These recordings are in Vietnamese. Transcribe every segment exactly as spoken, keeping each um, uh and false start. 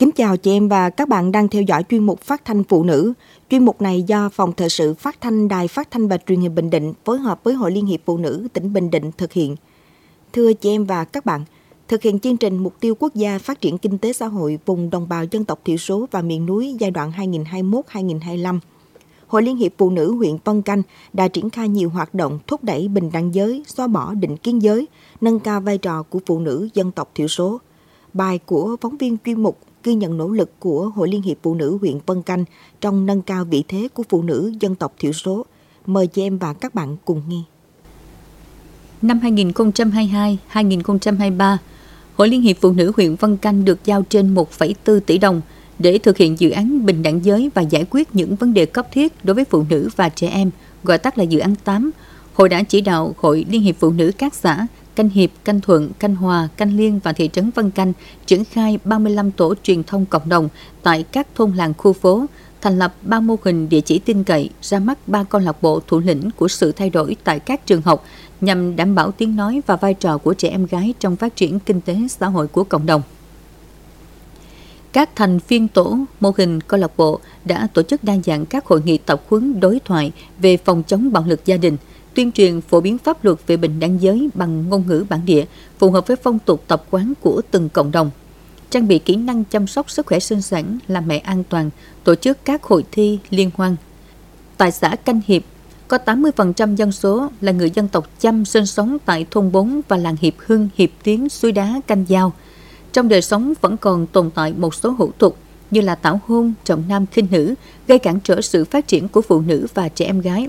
Kính chào chị em và các bạn đang theo dõi chuyên mục Phát thanh Phụ nữ. Chuyên mục này do Phòng Thời sự Phát thanh Đài Phát thanh và Truyền hình Bình Định phối hợp với Hội Liên hiệp Phụ nữ tỉnh Bình Định thực hiện. Thưa chị em và các bạn, thực hiện chương trình Mục tiêu Quốc gia Phát triển Kinh tế Xã hội vùng đồng bào dân tộc thiểu số và miền núi giai đoạn hai nghìn không trăm hai mươi mốt đến hai nghìn không trăm hai mươi lăm, Hội Liên hiệp Phụ nữ huyện Vân Canh đã triển khai nhiều hoạt động thúc đẩy bình đẳng giới, xóa bỏ định kiến giới, nâng cao vai trò của phụ nữ dân tộc thiểu số. Bài của phóng viên chuyên mục ghi nhận nỗ lực của Hội Liên hiệp Phụ nữ huyện Vân Canh trong nâng cao vị thế của phụ nữ dân tộc thiểu số. Mời chị em và các bạn cùng nghe. Năm hai nghìn không trăm hai mươi hai đến hai nghìn không trăm hai mươi ba, Hội Liên hiệp Phụ nữ huyện Vân Canh được giao trên một phẩy bốn tỷ đồng để thực hiện dự án bình đẳng giới và giải quyết những vấn đề cấp thiết đối với phụ nữ và trẻ em, gọi tắt là dự án tám. Hội đã chỉ đạo Hội Liên hiệp Phụ nữ các xã Canh Hiệp, Canh Thuận, Canh Hòa, Canh Liên và thị trấn Vân Canh triển khai ba mươi lăm tổ truyền thông cộng đồng tại các thôn làng khu phố, thành lập ba mô hình địa chỉ tin cậy, ra mắt ba câu lạc bộ thủ lĩnh của sự thay đổi tại các trường học nhằm đảm bảo tiếng nói và vai trò của trẻ em gái trong phát triển kinh tế xã hội của cộng đồng. Các thành viên tổ, mô hình câu lạc bộ đã tổ chức đa dạng các hội nghị tập huấn đối thoại về phòng chống bạo lực gia đình, tuyên truyền phổ biến pháp luật về bình đẳng giới bằng ngôn ngữ bản địa, phù hợp với phong tục tập quán của từng cộng đồng, trang bị kỹ năng chăm sóc sức khỏe sinh sản, làm mẹ an toàn, tổ chức các hội thi, liên hoan. Tại xã Canh Hiệp, có tám mươi phần trăm dân số là người dân tộc Chăm sinh sống tại thôn bốn và làng Hiệp Hưng, Hiệp Tiến, Suối Đá, Canh Giao. Trong đời sống vẫn còn tồn tại một số hủ tục như là tảo hôn, trọng nam khinh nữ, gây cản trở sự phát triển của phụ nữ và trẻ em gái.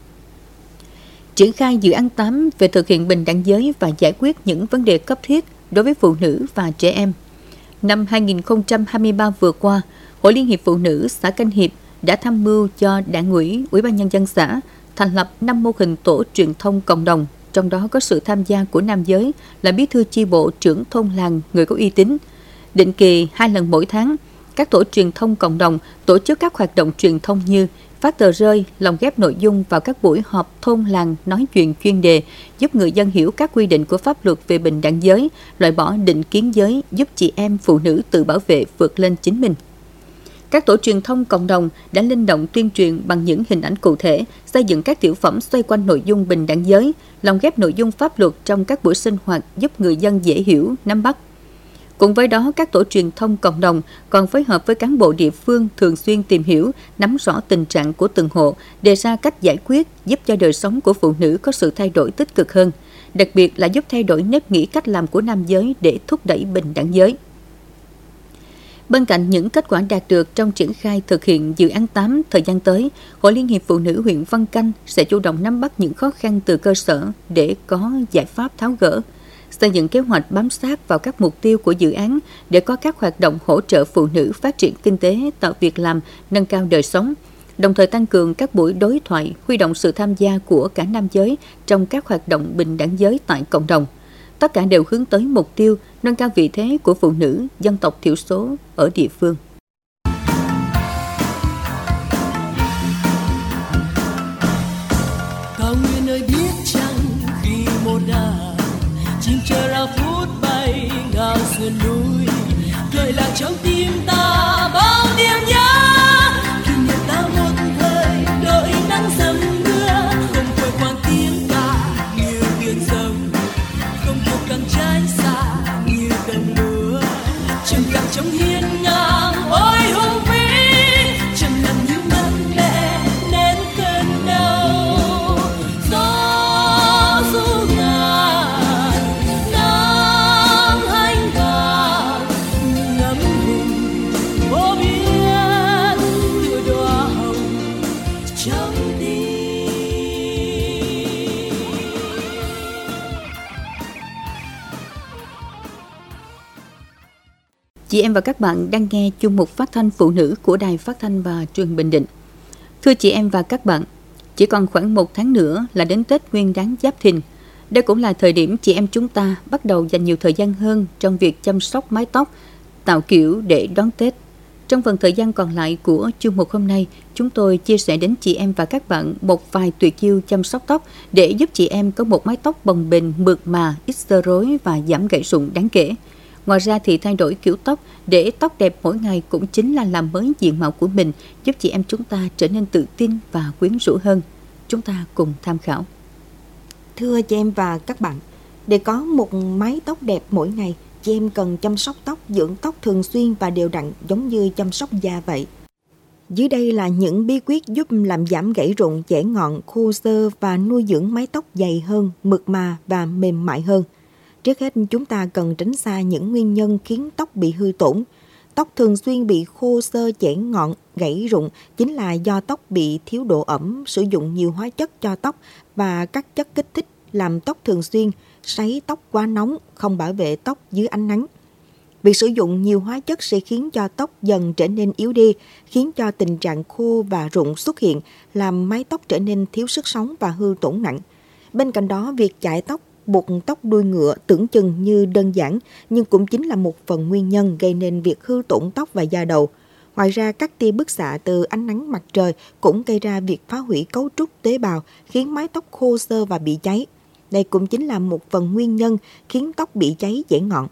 Triển khai dự án tám về thực hiện bình đẳng giới và giải quyết những vấn đề cấp thiết đối với phụ nữ và trẻ em. Năm hai nghìn không trăm hai mươi ba vừa qua, Hội Liên hiệp Phụ nữ xã Canh Hiệp đã tham mưu cho Đảng ủy, Ủy ban Nhân dân xã thành lập năm mô hình tổ truyền thông cộng đồng, trong đó có sự tham gia của nam giới là bí thư chi bộ, trưởng thôn làng, người có uy tín. Định kỳ hai lần mỗi tháng, các tổ truyền thông cộng đồng tổ chức các hoạt động truyền thông như phát tờ rơi, lồng ghép nội dung vào các buổi họp thôn làng nói chuyện chuyên đề, giúp người dân hiểu các quy định của pháp luật về bình đẳng giới, loại bỏ định kiến giới, giúp chị em phụ nữ tự bảo vệ vượt lên chính mình. Các tổ truyền thông cộng đồng đã linh động tuyên truyền bằng những hình ảnh cụ thể, xây dựng các tiểu phẩm xoay quanh nội dung bình đẳng giới, lồng ghép nội dung pháp luật trong các buổi sinh hoạt giúp người dân dễ hiểu, nắm bắt. Cùng với đó, các tổ truyền thông cộng đồng còn phối hợp với cán bộ địa phương thường xuyên tìm hiểu, nắm rõ tình trạng của từng hộ, đề ra cách giải quyết, giúp cho đời sống của phụ nữ có sự thay đổi tích cực hơn, đặc biệt là giúp thay đổi nếp nghĩ cách làm của nam giới để thúc đẩy bình đẳng giới. Bên cạnh những kết quả đạt được trong triển khai thực hiện dự án tám, thời gian tới, Hội Liên hiệp Phụ nữ huyện Vân Canh sẽ chủ động nắm bắt những khó khăn từ cơ sở để có giải pháp tháo gỡ, xây dựng kế hoạch bám sát vào các mục tiêu của dự án để có các hoạt động hỗ trợ phụ nữ phát triển kinh tế, tạo việc làm, nâng cao đời sống, đồng thời tăng cường các buổi đối thoại, huy động sự tham gia của cả nam giới trong các hoạt động bình đẳng giới tại cộng đồng. Tất cả đều hướng tới mục tiêu nâng cao vị thế của phụ nữ dân tộc thiểu số ở địa phương. Cao nguyên ơi biết chăng khi một đàn chim chờ ra phút bay ngào sườn núi, cười lạc trong tim ta bao niềm nhớ, kỷ niệm ta một thời đợi nắng dầm mưa, không quay quang tiếng ta như biển rộng, không cuộc càng trái xa như cơn mưa, trầm lặng trong hiên ngang ôi hùng vĩ, trầm lặng như mất mẹ nên cơn đau, gió ru ngàn nắng hành vàng ngắm hùng vô biên tựa đóa hồng trong tim. Chị em và các bạn đang nghe chuyên mục phát thanh phụ nữ của Đài Phát thanh và Truyền hình Bình Định. Thưa chị em và các bạn, chỉ còn khoảng một tháng nữa là đến Tết Nguyên đán Giáp Thìn. Đây cũng là thời điểm chị em chúng ta bắt đầu dành nhiều thời gian hơn trong việc chăm sóc mái tóc, tạo kiểu để đón Tết. Trong phần thời gian còn lại của chuyên mục hôm nay, chúng tôi chia sẻ đến chị em và các bạn một vài tuyệt chiêu chăm sóc tóc để giúp chị em có một mái tóc bồng bềnh, mượt mà, ít xơ rối và giảm gãy rụng đáng kể. Ngoài ra thì thay đổi kiểu tóc để tóc đẹp mỗi ngày cũng chính là làm mới diện mạo của mình, giúp chị em chúng ta trở nên tự tin và quyến rũ hơn. Chúng ta cùng tham khảo. Thưa chị em và các bạn, để có một mái tóc đẹp mỗi ngày, chị em cần chăm sóc tóc, dưỡng tóc thường xuyên và đều đặn giống như chăm sóc da vậy. Dưới đây là những bí quyết giúp làm giảm gãy rụng, chẻ ngọn, khô xơ và nuôi dưỡng mái tóc dày hơn, mượt mà và mềm mại hơn. Trước hết, chúng ta cần tránh xa những nguyên nhân khiến tóc bị hư tổn. Tóc thường xuyên bị khô xơ, chẻ ngọn, gãy rụng chính là do tóc bị thiếu độ ẩm, sử dụng nhiều hóa chất cho tóc và các chất kích thích làm tóc thường xuyên, sấy tóc quá nóng, không bảo vệ tóc dưới ánh nắng. Việc sử dụng nhiều hóa chất sẽ khiến cho tóc dần trở nên yếu đi, khiến cho tình trạng khô và rụng xuất hiện, làm mái tóc trở nên thiếu sức sống và hư tổn nặng. Bên cạnh đó, việc chải tóc, buộc tóc đuôi ngựa tưởng chừng như đơn giản, nhưng cũng chính là một phần nguyên nhân gây nên việc hư tổn tóc và da đầu. Ngoài ra, các tia bức xạ từ ánh nắng mặt trời cũng gây ra việc phá hủy cấu trúc tế bào, khiến mái tóc khô xơ và bị cháy. Đây cũng chính là một phần nguyên nhân khiến tóc bị cháy chẻ ngọn.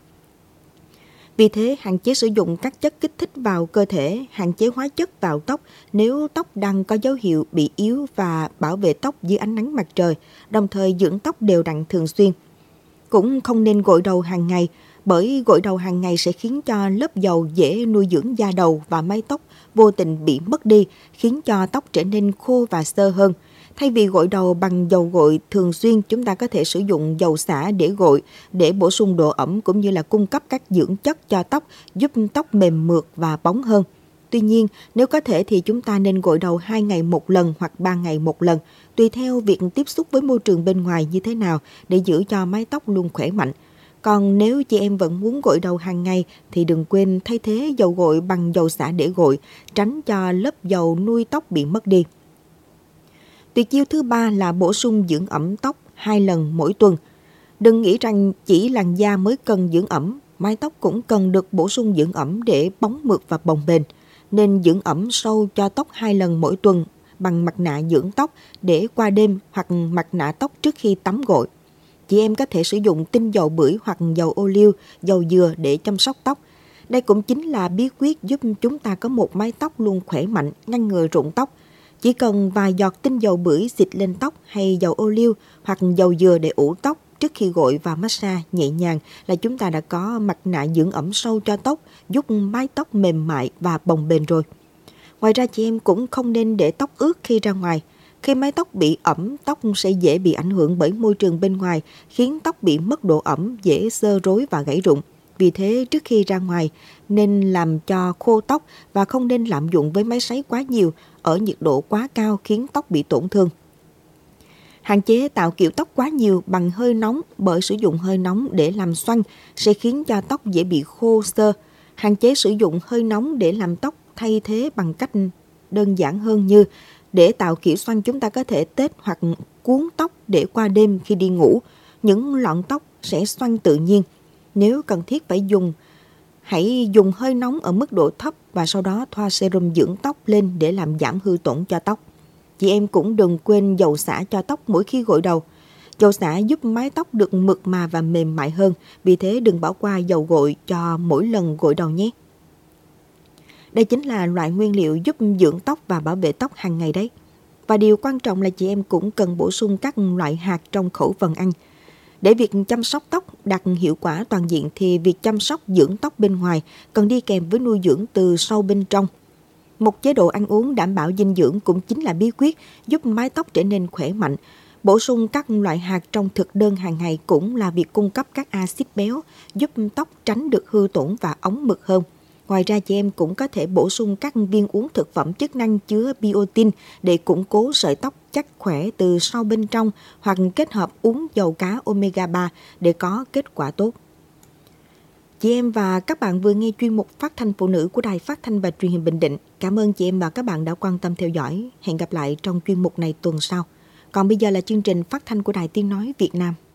Vì thế, hạn chế sử dụng các chất kích thích vào cơ thể, hạn chế hóa chất vào tóc nếu tóc đang có dấu hiệu bị yếu và bảo vệ tóc dưới ánh nắng mặt trời, đồng thời dưỡng tóc đều đặn thường xuyên. Cũng không nên gội đầu hàng ngày, bởi gội đầu hàng ngày sẽ khiến cho lớp dầu dễ nuôi dưỡng da đầu và mái tóc vô tình bị mất đi, khiến cho tóc trở nên khô và xơ hơn. Thay vì gội đầu bằng dầu gội thường xuyên, chúng ta có thể sử dụng dầu xả để gội, để bổ sung độ ẩm cũng như là cung cấp các dưỡng chất cho tóc, giúp tóc mềm mượt và bóng hơn. Tuy nhiên, nếu có thể thì chúng ta nên gội đầu hai ngày một lần hoặc ba ngày một lần, tùy theo việc tiếp xúc với môi trường bên ngoài như thế nào để giữ cho mái tóc luôn khỏe mạnh. Còn nếu chị em vẫn muốn gội đầu hàng ngày thì đừng quên thay thế dầu gội bằng dầu xả để gội, tránh cho lớp dầu nuôi tóc bị mất đi. Tuyệt chiêu thứ ba là bổ sung dưỡng ẩm tóc hai lần mỗi tuần. Đừng nghĩ rằng chỉ làn da mới cần dưỡng ẩm, mái tóc cũng cần được bổ sung dưỡng ẩm để bóng mượt và bồng bềnh. Nên dưỡng ẩm sâu cho tóc hai lần mỗi tuần bằng mặt nạ dưỡng tóc để qua đêm hoặc mặt nạ tóc trước khi tắm gội. Chị em có thể sử dụng tinh dầu bưởi hoặc dầu ô liu, dầu dừa để chăm sóc tóc. Đây cũng chính là bí quyết giúp chúng ta có một mái tóc luôn khỏe mạnh, ngăn ngừa rụng tóc. Chỉ cần vài giọt tinh dầu bưởi xịt lên tóc hay dầu ô liu hoặc dầu dừa để ủ tóc trước khi gội và massage nhẹ nhàng là chúng ta đã có mặt nạ dưỡng ẩm sâu cho tóc, giúp mái tóc mềm mại và bồng bềnh rồi. Ngoài ra, chị em cũng không nên để tóc ướt khi ra ngoài. Khi mái tóc bị ẩm, tóc sẽ dễ bị ảnh hưởng bởi môi trường bên ngoài, khiến tóc bị mất độ ẩm, dễ xơ rối và gãy rụng. Vì thế, trước khi ra ngoài, nên làm cho khô tóc và không nên lạm dụng với máy sấy quá nhiều ở nhiệt độ quá cao khiến tóc bị tổn thương. Hạn chế tạo kiểu tóc quá nhiều bằng hơi nóng, bởi sử dụng hơi nóng để làm xoăn sẽ khiến cho tóc dễ bị khô xơ. Hạn chế sử dụng hơi nóng để làm tóc, thay thế bằng cách đơn giản hơn như để tạo kiểu xoăn, chúng ta có thể tết hoặc cuốn tóc để qua đêm khi đi ngủ. Những lọn tóc sẽ xoăn tự nhiên. Nếu cần thiết phải dùng, hãy dùng hơi nóng ở mức độ thấp và sau đó thoa serum dưỡng tóc lên để làm giảm hư tổn cho tóc. Chị em cũng đừng quên dầu xả cho tóc mỗi khi gội đầu. Dầu xả giúp mái tóc được mượt mà và mềm mại hơn, vì thế đừng bỏ qua dầu gội cho mỗi lần gội đầu nhé. Đây chính là loại nguyên liệu giúp dưỡng tóc và bảo vệ tóc hàng ngày đấy. Và điều quan trọng là chị em cũng cần bổ sung các loại hạt trong khẩu phần ăn. Để việc chăm sóc tóc đạt hiệu quả toàn diện thì việc chăm sóc dưỡng tóc bên ngoài cần đi kèm với nuôi dưỡng từ sâu bên trong. Một chế độ ăn uống đảm bảo dinh dưỡng cũng chính là bí quyết giúp mái tóc trở nên khỏe mạnh. Bổ sung các loại hạt trong thực đơn hàng ngày cũng là việc cung cấp các axit béo giúp tóc tránh được hư tổn và óng mượt hơn. Ngoài ra, chị em cũng có thể bổ sung các viên uống thực phẩm chức năng chứa biotin để củng cố sợi tóc chắc khỏe từ sâu bên trong, hoặc kết hợp uống dầu cá omega ba để có kết quả tốt. Chị em và các bạn vừa nghe chuyên mục Phát thanh Phụ nữ của Đài Phát thanh và Truyền hình Bình Định. Cảm ơn chị em và các bạn đã quan tâm theo dõi. Hẹn gặp lại trong chuyên mục này tuần sau. Còn bây giờ là chương trình phát thanh của Đài Tiếng nói Việt Nam.